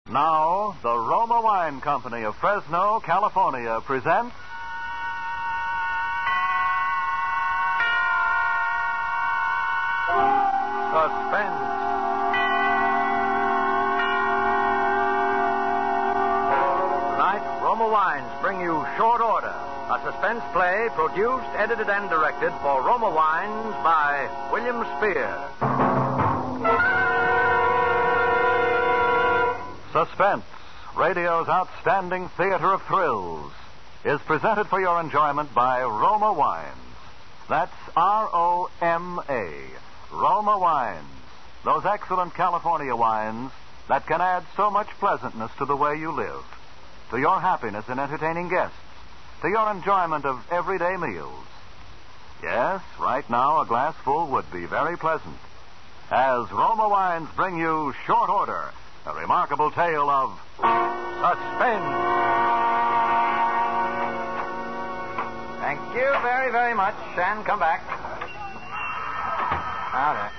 Now, the Roma Wine Company of Fresno, California presents Suspense. Tonight, Roma Wines bring you Short Order, a suspense play produced, edited, and directed for Roma Wines by William Spear. Suspense, radio's outstanding theater of thrills, is presented for your enjoyment by Roma Wines. That's R-O-M-A, Roma Wines. Those excellent California wines that can add so much pleasantness to the way you live, to your happiness in entertaining guests, to your enjoyment of everyday meals. Yes, right now a glass full would be very pleasant. As Roma Wines bring you Short Order, a remarkable tale of suspense. Thank you very, very much, and come back. All right.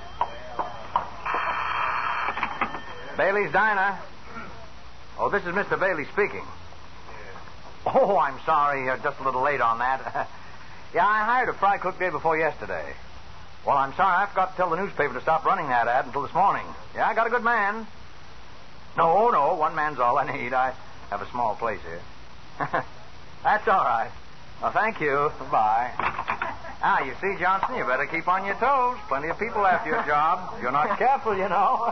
Bailey's Diner. Oh, this is Mr. Bailey speaking. Oh, I'm sorry, just a little late on that. Yeah, I hired a fry cook day before yesterday. Well, I'm sorry, I forgot to tell the newspaper to stop running that ad until this morning. Yeah, I got a good man. No, one man's all I need. I have a small place here. That's all right. Well, thank you. Bye. Ah, you see, Johnson, you better keep on your toes. Plenty of people after your job. If you're not careful, you know.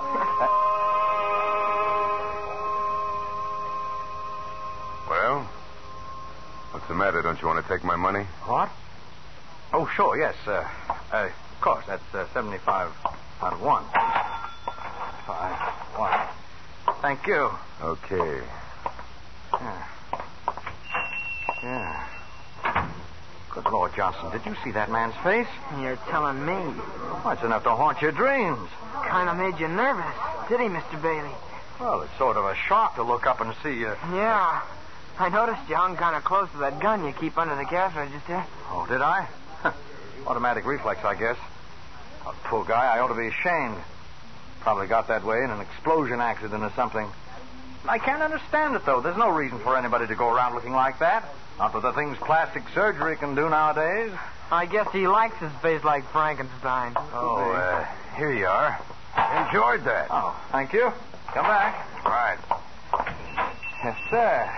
Well, what's the matter? Don't you want to take my money? What? Oh, sure, yes. Of course, that's 75 out of 1. 5, 1. Thank you. Okay. Yeah. Good Lord, Johnson, did you see that man's face? You're telling me. Well, it's enough to haunt your dreams. Kind of made you nervous, did he, Mr. Bailey? Well, it's sort of a shock to look up and see you. Yeah. I noticed you hung kind of close to that gun you keep under the cash register. Oh, did I? Automatic reflex, I guess. Oh, poor guy, I ought to be ashamed. Probably got that way in an explosion accident or something. I can't understand it, though. There's no reason for anybody to go around looking like that. Not with the things plastic surgery can do nowadays. I guess he likes his face like Frankenstein. Oh, here you are. Enjoyed that. Oh, thank you. Come back. Right. Yes, sir.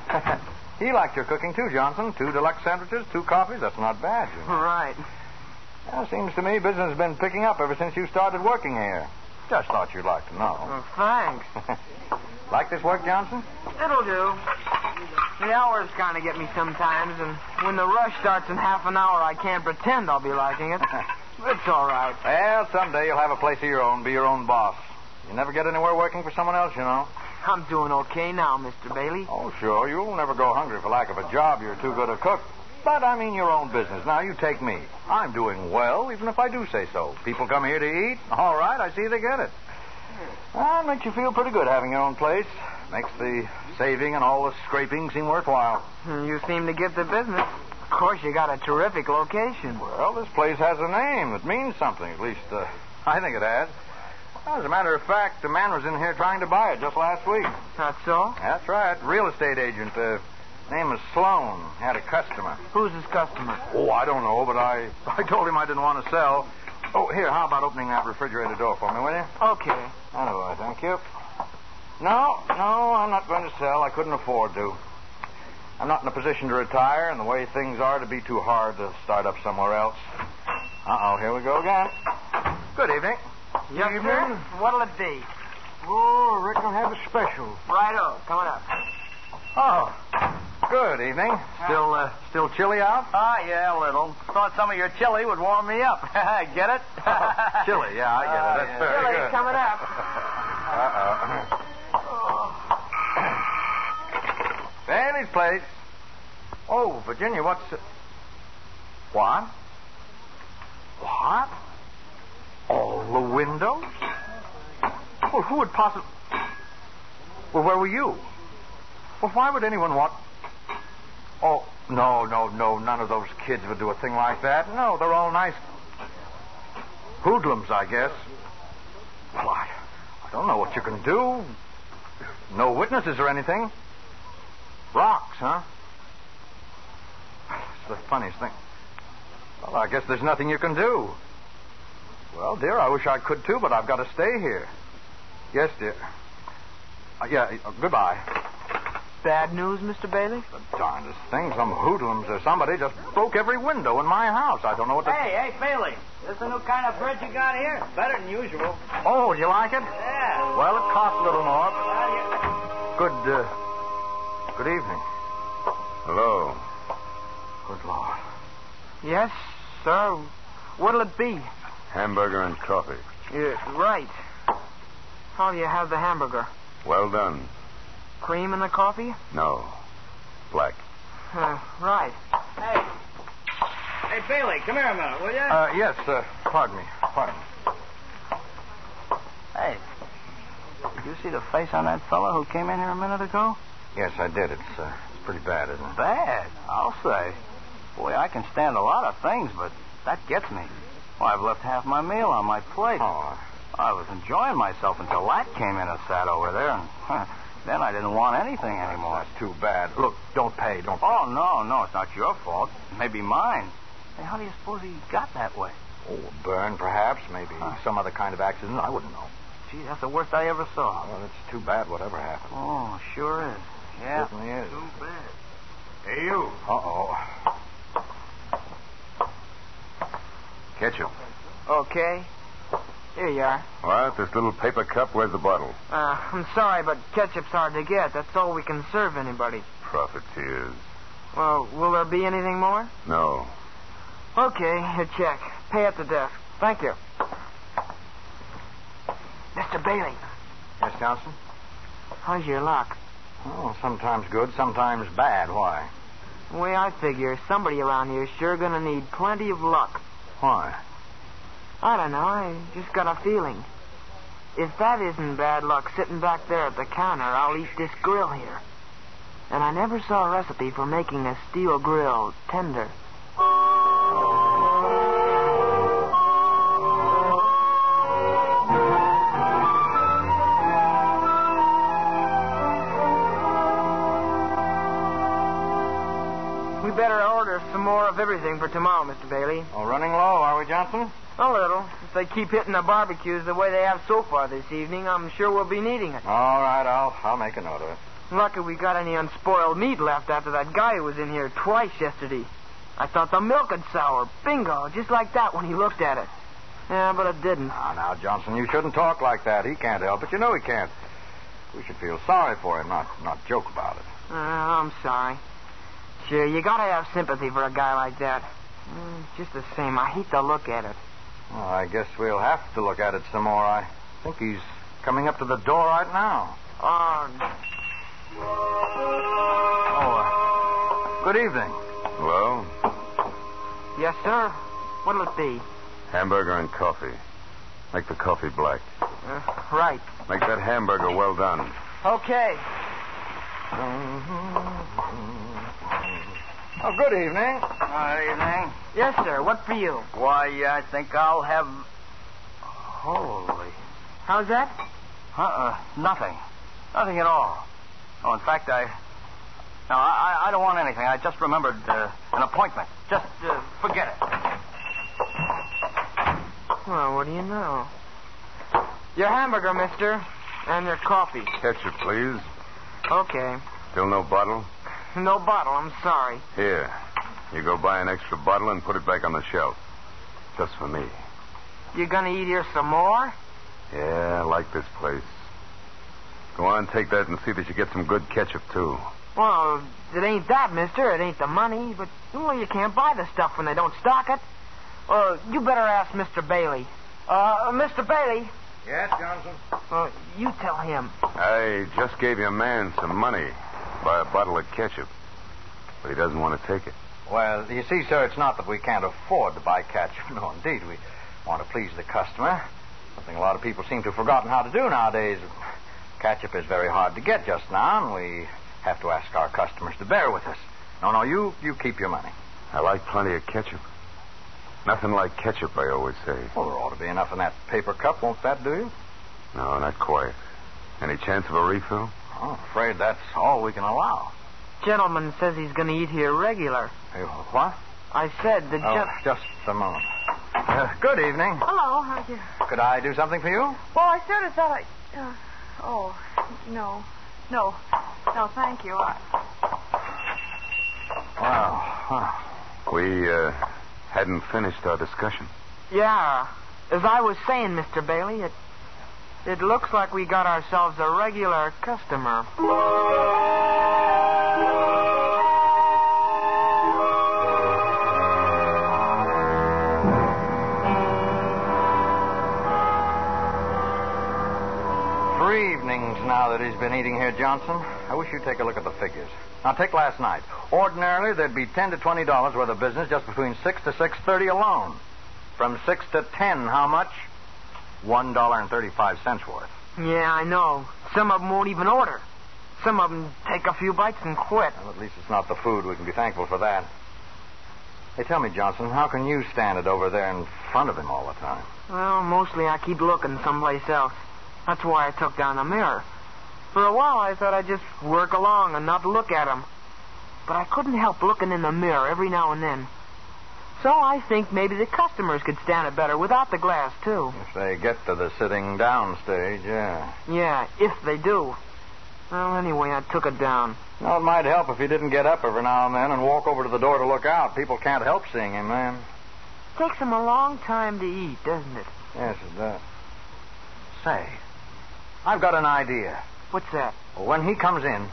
He liked your cooking, too, Johnson. 2 deluxe sandwiches, 2 coffees. That's not bad, you know. Right. Well, seems to me business has been picking up ever since you started working here. Just thought you'd like to know. Well, thanks. Like this work, Johnson? It'll do. The hours kind of get me sometimes, and when the rush starts in half an hour, I can't pretend I'll be liking it. It's all right. Well, someday you'll have a place of your own, be your own boss. You never get anywhere working for someone else, you know. I'm doing okay now, Mr. Bailey. Oh, sure. You'll never go hungry for lack of a job. You're too good a cook. But I mean your own business. Now, you take me. I'm doing well, even if I do say so. People come here to eat. All right, I see they get it. Well, it makes you feel pretty good having your own place. Makes the saving and all the scraping seem worthwhile. You seem to get the business. Of course, you got a terrific location. Well, this place has a name that means something. At least, I think it has. As a matter of fact, the man was in here trying to buy it just last week. That's so? That's right. Real estate agent. Name is Sloan. Had a customer. Who's his customer? Oh, I don't know, but I told him I didn't want to sell. Oh, here, how about opening that refrigerator door for me, will you? Okay. Anyway, thank you. No, I'm not going to sell. I couldn't afford to. I'm not in a position to retire, and the way things are, it'd be too hard to start up somewhere else. Uh-oh, here we go again. Good evening. Yes, sir? What'll it be? Oh, I reckon I'll have a special. Righto, coming up. Oh, good evening. Still chilly out? Yeah, a little. Thought some of your chili would warm me up. Get it? Chilly, yeah, I get it. That's very Chili good. coming up. Bailey's place. Oh, Virginia, what's... What? What? All the windows? Well, who would possibly... Well, where were you? Well, why would anyone want... Oh, no. None of those kids would do a thing like that. No, they're all nice hoodlums, I guess. Well, I don't know what you can do. No witnesses or anything. Rocks, huh? It's the funniest thing. Well, I guess there's nothing you can do. Well, dear, I wish I could too, but I've got to stay here. Yes, dear. Goodbye. Bad news, Mr. Bailey? The darndest thing. Some hoodlums or somebody just broke every window in my house. I don't know what to... Hey, Bailey. This the new kind of bread you got here? Better than usual. Oh, do you like it? Yeah. Well, it costs a little more. Well, Good evening. Hello. Good Lord. Yes, sir. What'll it be? Hamburger and coffee. Right. How do you have the hamburger? Well done. Cream in the coffee? No. Black. Right. Hey, Bailey, come here a minute, will you? Yes, pardon me. Hey, did you see the face on that fellow who came in here a minute ago? Yes, I did. It's pretty bad, isn't it? Bad, I'll say. Boy, I can stand a lot of things, but that gets me. Well, I've left half my meal on my plate. Oh. I was enjoying myself until that came in and sat over there, and then I didn't want anything anymore. That's too bad. Look, don't pay. Oh, no, it's not your fault. Maybe mine. Hey, how do you suppose he got that way? Oh, a burn, perhaps. Maybe some other kind of accident. I wouldn't know. Gee, that's the worst I ever saw. Well, it's too bad whatever happened. Oh, sure is. Yeah. It certainly is. Too bad. Hey, you. Uh-oh. Ketchup. Okay. Here you are. What? This little paper cup? Where's the bottle? I'm sorry, but ketchup's hard to get. That's all we can serve anybody. Profiteers. Well, will there be anything more? No. Okay, a check. Pay at the desk. Thank you. Mr. Bailey, Yes, Johnson? how's your luck? Oh, sometimes good, sometimes bad. Why? The way I figure, somebody around here is sure gonna need plenty of luck. Why? I don't know. I just got a feeling. If that isn't bad luck sitting back there at the counter, I'll eat this grill here. And I never saw a recipe for making a steel grill tender. We better order some more of everything for tomorrow, Mr. Bailey. Oh, running low, are we, Johnson? A little. If they keep hitting the barbecues the way they have so far this evening, I'm sure we'll be needing it. All right, I'll make a note of it. Lucky we got any unspoiled meat left after that guy who was in here twice yesterday. I thought the milk had soured. Bingo, just like that when he looked at it. Yeah, but it didn't. Now, Johnson, you shouldn't talk like that. He can't help it. You know he can't. We should feel sorry for him, not joke about it. I'm sorry. Sure, you gotta have sympathy for a guy like that. Just the same, I hate to look at it. Well, I guess we'll have to look at it some more. I think he's coming up to the door right now. Good evening. Hello? Yes, sir. What'll it be? Hamburger and coffee. Make the coffee black. Right. Make that hamburger well done. Okay. Oh, good evening. Good evening. Yes, sir. What for you? Why, I think I'll have... Holy... How's that? Nothing. Nothing at all. Oh, in fact, I don't want anything. I just remembered an appointment. Just forget it. Well, what do you know? Your hamburger, mister, and your coffee. Ketchup, please. Okay. Still no bottle? No bottle, I'm sorry. Here. You go buy an extra bottle and put it back on the shelf. Just for me. You gonna eat here some more? Yeah, I like this place. Go on, take that and see that you get some good ketchup, too. Well, it ain't that, mister. It ain't the money. But, well, you can't buy the stuff when they don't stock it. You better ask Mr. Bailey. Mr. Bailey. Yes, Johnson? You tell him. I just gave your man some money to buy a bottle of ketchup. But he doesn't want to take it. Well, you see, sir, it's not that we can't afford to buy ketchup. No, indeed. We want to please the customer. Something a lot of people seem to have forgotten how to do nowadays. Ketchup is very hard to get just now, and we have to ask our customers to bear with us. No, you keep your money. I like plenty of ketchup. Nothing like ketchup, I always say. Well, there ought to be enough in that paper cup. Won't that do you? No, not quite. Any chance of a refill? I'm afraid that's all we can allow. Gentleman says he's going to eat here regular. Hey, what? I said the Just a moment. Good evening. Hello, how are you? Could I do something for you? Well, I sort of thought no. No, thank you. We hadn't finished our discussion. Yeah. As I was saying, Mr. Bailey, it looks like we got ourselves a regular customer. Now that he's been eating here, Johnson, I wish you'd take a look at the figures. Now, take last night. Ordinarily, there'd be $10 to $20 worth of business just between 6 to 6:30 alone. From 6 to 10, how much? $1.35 worth. Yeah, I know. Some of them won't even order. Some of them take a few bites and quit. Well, at least it's not the food. We can be thankful for that. Hey, tell me, Johnson, how can you stand it over there in front of him all the time? Well, mostly I keep looking someplace else. That's why I took down the mirror. For a while, I thought I'd just work along and not look at him. But I couldn't help looking in the mirror every now and then. So I think maybe the customers could stand it better without the glass, too. If they get to the sitting down stage, yeah. Yeah, if they do. Well, anyway, I took it down. Well, it might help if he didn't get up every now and then and walk over to the door to look out. People can't help seeing him, man. Takes him a long time to eat, doesn't it? Yes, it does. Say, I've got an idea. What's that? Well, when he comes in...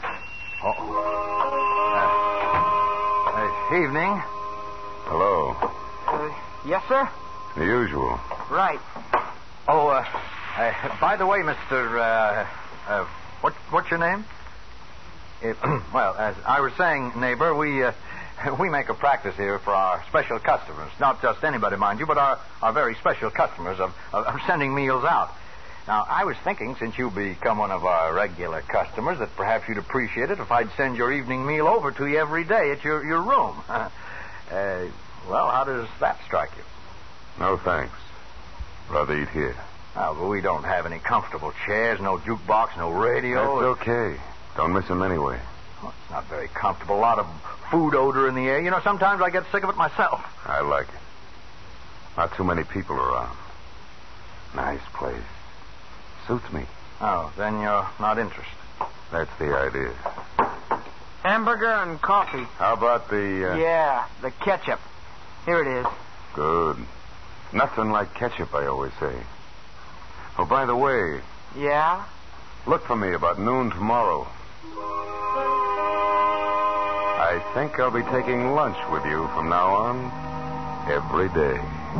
evening. Hello. Yes, sir? The usual. Right. Oh, by the way, Mr. What's your name? Well, as I was saying, neighbor, we make a practice here for our special customers. Not just anybody, mind you, but our very special customers of sending meals out. Now, I was thinking, since you become one of our regular customers, that perhaps you'd appreciate it if I'd send your evening meal over to you every day at your room. Well, how does that strike you? No, thanks. Rather eat here. Oh, but we don't have any comfortable chairs, no jukebox, no radio. That's okay. Don't miss them anyway. Well, it's not very comfortable. A lot of food odor in the air. You know, sometimes I get sick of it myself. I like it. Not too many people around. Nice place. Suits me. Oh, then you're not interested. That's the idea. Hamburger and coffee. How about the... Yeah, the ketchup. Here it is. Good. Nothing like ketchup, I always say. Oh, by the way... Yeah? Look for me about noon tomorrow. I think I'll be taking lunch with you from now on every day.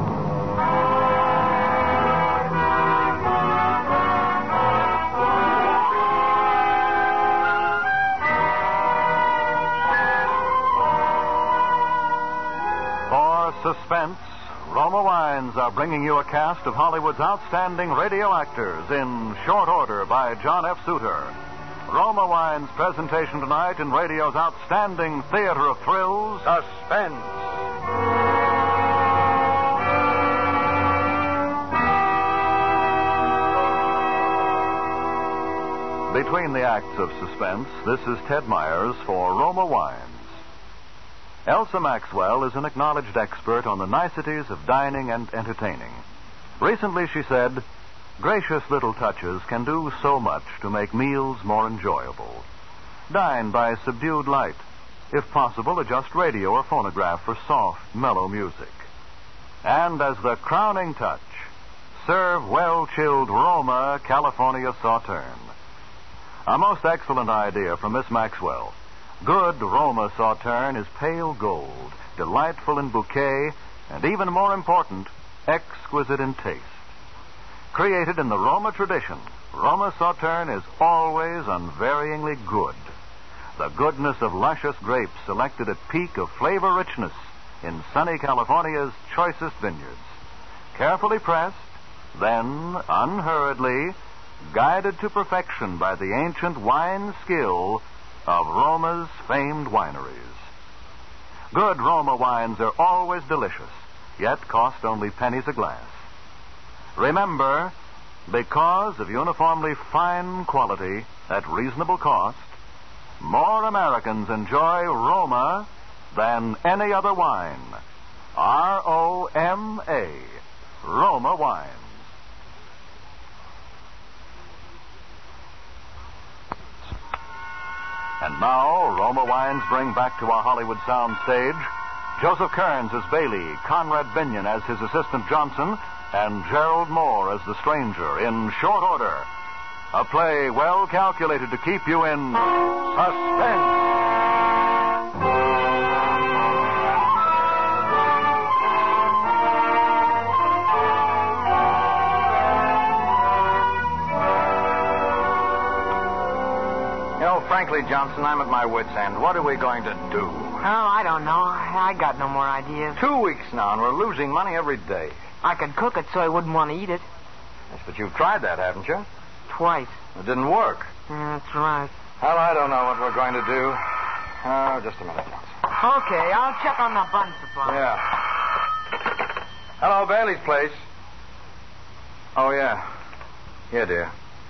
Suspense, Roma Wines are bringing you a cast of Hollywood's outstanding radio actors in short order by John F. Suter. Roma Wines' presentation tonight in radio's outstanding theater of thrills, Suspense. Between the acts of suspense, this is Ted Myers for Roma Wines. Elsa Maxwell is an acknowledged expert on the niceties of dining and entertaining. Recently she said, "Gracious little touches can do so much to make meals more enjoyable. Dine by subdued light. If possible, adjust radio or phonograph for soft, mellow music. And as the crowning touch, serve well-chilled Roma California Sauterne." A most excellent idea from Miss Maxwell. Good Roma Sauterne is pale gold, delightful in bouquet, and even more important, exquisite in taste. Created in the Roma tradition, Roma Sauterne is always unvaryingly good. The goodness of luscious grapes selected at peak of flavor richness in sunny California's choicest vineyards. Carefully pressed, then unhurriedly guided to perfection by the ancient wine skill of Roma's famed wineries. Good Roma wines are always delicious, yet cost only pennies a glass. Remember, because of uniformly fine quality, at reasonable cost, more Americans enjoy Roma than any other wine. R-O-M-A, Roma Wines. And now, Roma Wines bring back to our Hollywood sound stage Joseph Kearns as Bailey, Conrad Binion as his assistant Johnson, and Gerald Moore as the stranger in short order. A play well calculated to keep you in suspense. Frankly, Johnson, I'm at my wit's end. What are we going to do? Oh, I don't know. I got no more ideas. 2 weeks now, and we're losing money every day. I could cook it so I wouldn't want to eat it. Yes, but you've tried that, haven't you? Twice. It didn't work. That's right. Well, I don't know what we're going to do. Oh, just a minute, Johnson. Okay, I'll check on the bun supply. Yeah. Hello, Bailey's place. Oh, yeah. Yeah, dear.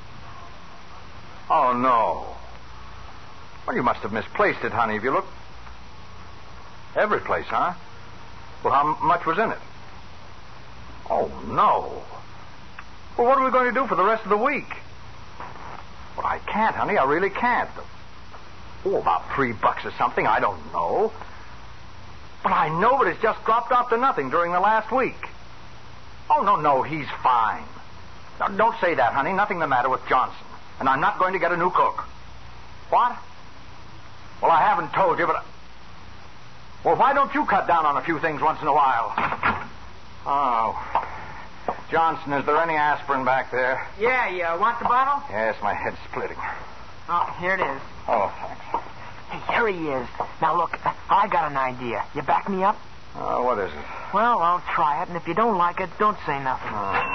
Oh, no. Well, you must have misplaced it, honey. Have you looked? Every place, huh? Well, how much was in it? Oh, no. Well, what are we going to do for the rest of the week? Well, I can't, honey. I really can't. Oh, about $3 or something. I don't know. But I know, but it's just dropped off to nothing during the last week. Oh, no, he's fine. Now, don't say that, honey. Nothing the matter with Johnson. And I'm not going to get a new cook. What? Well, I haven't told you, but... Well, why don't you cut down on a few things once in a while? Oh. Johnson, is there any aspirin back there? Yeah, you want the bottle? Yes, my head's splitting. Oh, here it is. Oh, thanks. Hey, here he is. Now, look, I got an idea. You back me up? Oh, what is it? Well, I'll try it, and if you don't like it, don't say nothing.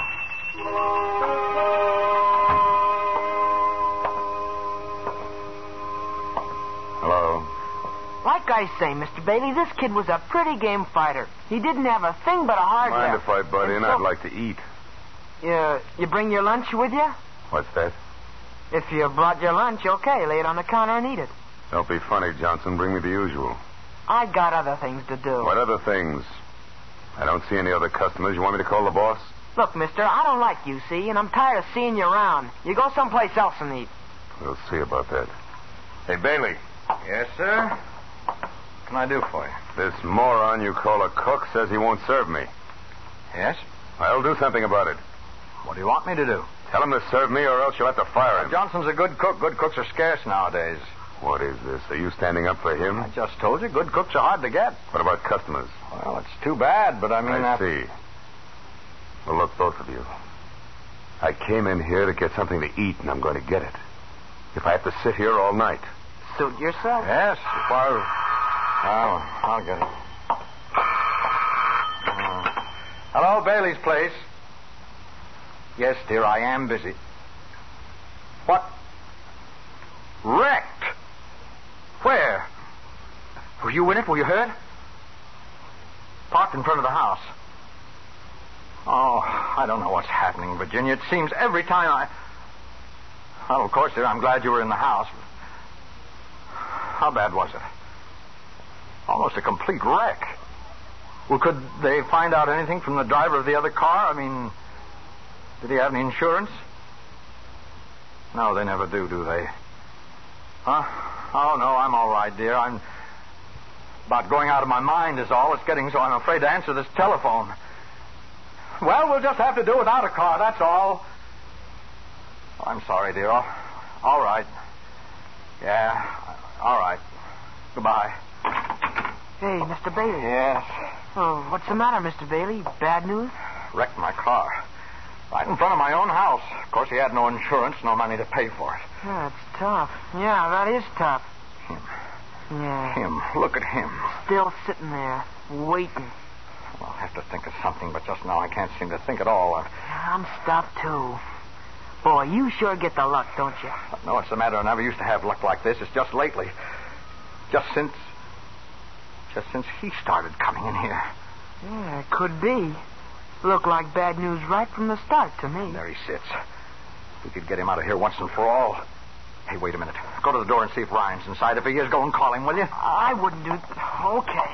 Hello? Like I say, Mr. Bailey, this kid was a pretty game fighter. He didn't have a thing but a hard Mind left. if I butt in? And I'd like to eat. You bring your lunch with you? What's that? If you brought your lunch, okay. Lay it on the counter and eat it. Don't be funny, Johnson. Bring me the usual. I got other things to do. What other things? I don't see any other customers. You want me to call the boss? Look, mister, I don't like you, see, and I'm tired of seeing you around. You go someplace else and eat. We'll see about that. Hey, Bailey. Yes, sir? What can I do for you? This moron you call a cook says he won't serve me. Yes? I'll do something about it. What do you want me to do? Tell him to serve me or else you'll have to fire him. Johnson's a good cook. Good cooks are scarce nowadays. What is this? Are you standing up for him? I just told you, good cooks are hard to get. What about customers? Well, it's too bad, but I mean... I see. Well, look, both of you. I came in here to get something to eat, and I'm going to get it. If I have to sit here all night. Suit yourself. Yes, if I'll get it. Hello, Bailey's place. Yes, dear, I am busy. What? Wrecked? Where? Were you in it? Were you hurt? Parked in front of the house. Oh, I don't know what's happening, Virginia. It seems every time I... Well, of course, dear, I'm glad you were in the house. How bad was it? Almost a complete wreck. Well, could they find out anything from the driver of the other car? I mean, did he have any insurance? No, they never do they? Huh? Oh, no, I'm all right, dear. I'm about going out of my mind is all. It's getting so I'm afraid to answer this telephone. Well, we'll just have to do without a car, that's all. Oh, I'm sorry, dear. All right. Yeah, all right. Goodbye. Hey, Mr. Bailey. Yes. Oh, what's the matter, Mr. Bailey? Bad news? Wrecked my car. Right in front of my own house. Of course, he had no insurance, no money to pay for it. Yeah, it's tough. Yeah, that is tough. Him. Yeah. Him. Look at him. Still sitting there, waiting. I'll have to think of something, but just now I can't seem to think at all. I'm stuffed, too. Boy, you sure get the luck, don't you? No, it's the matter. I never used to have luck like this. It's just lately. Just since he started coming in here. Yeah, it could be. Looked like bad news right from the start to me. There he sits. We could get him out of here once and for all. Hey, wait a minute. Go to the door and see if Ryan's inside. If he is, go and call him, will you? I wouldn't do... Okay.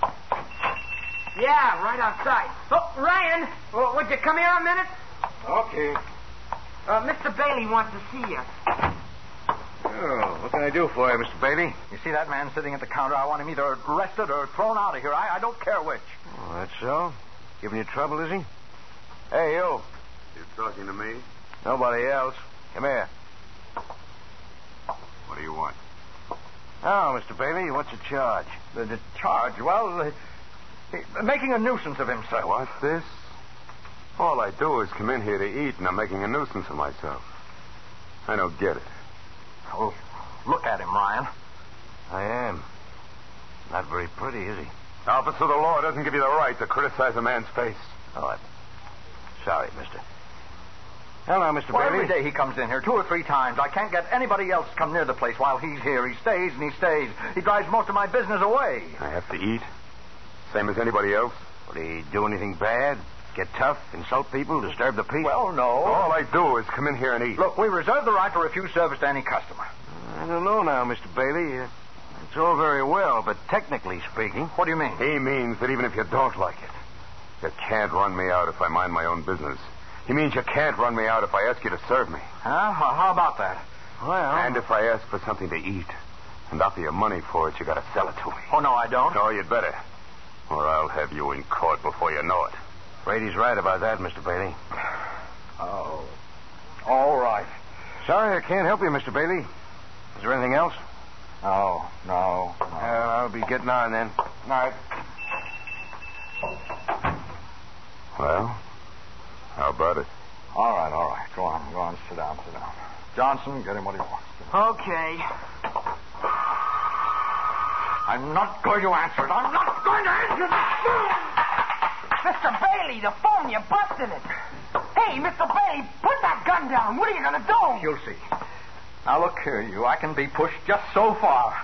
Yeah, right outside. Oh, Ryan, would you come here a minute? Okay. Mr. Bailey wants to see you. Oh, what can I do for you, Mr. Bailey? You see that man sitting at the counter? I want him either arrested or thrown out of here. I don't care which. Oh, that's so? Giving you trouble, is he? Hey, you. You talking to me? Nobody else. Come here. What do you want? Oh, Mr. Bailey, what's the charge? The charge? Well, making a nuisance of himself. What's this? All I do is come in here to eat, and I'm making a nuisance of myself. I don't get it. Well, look at him, Ryan. I am. Not very pretty, is he? Officer of the law doesn't give you the right to criticize a man's face. Oh, I'm sorry, mister. Hello, Mr. Well, Bailey. every day he comes in here 2 or 3 times. I can't get anybody else to come near the place while he's here. He stays and he stays. He drives most of my business away. I have to eat, same as anybody else. Would he do anything bad? Get tough, insult people, disturb the peace? Well, no. All I do is come in here and eat. Look, we reserve the right to refuse service to any customer. I don't know now, Mr. Bailey. It's all very well, but technically speaking... What do you mean? He means that even if you don't like it, you can't run me out if I mind my own business. He means you can't run me out if I ask you to serve me. Huh? How about that? Well... And if I ask for something to eat and offer you money for it, you gotta sell it to me. Oh, no, I don't. No, you'd better. Or I'll have you in court before you know it. Brady's right about that, Mr. Bailey. Oh. All right. Sorry I can't help you, Mr. Bailey. Is there anything else? No. I'll be getting on then. Night. Well, how about it? All right. Go on. Sit down. Johnson, get him what he wants. Okay. I'm not going to answer it. I'm not going to answer it. Mr. Bailey, the phone, you busted it. Hey, Mr. Bailey, put that gun down. What are you going to do? You'll see. Now, look here, you. I can be pushed just so far.